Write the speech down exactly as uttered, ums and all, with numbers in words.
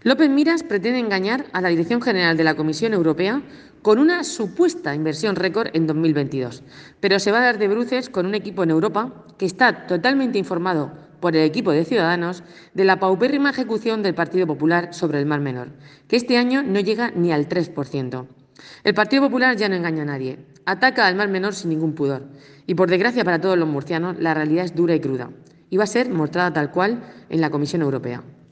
López Miras pretende engañar a la Dirección General de la Comisión Europea con una supuesta inversión récord en dos mil veintidós, pero se va a dar de bruces con un equipo en Europa que está totalmente informado por el equipo de Ciudadanos de la paupérrima ejecución del Partido Popular sobre el Mar Menor, que este año no llega ni al tres por ciento. El Partido Popular ya no engaña a nadie, ataca al Mar Menor sin ningún pudor. Y por desgracia para todos los murcianos, la realidad es dura y cruda, y va a ser mostrada tal cual en la Comisión Europea.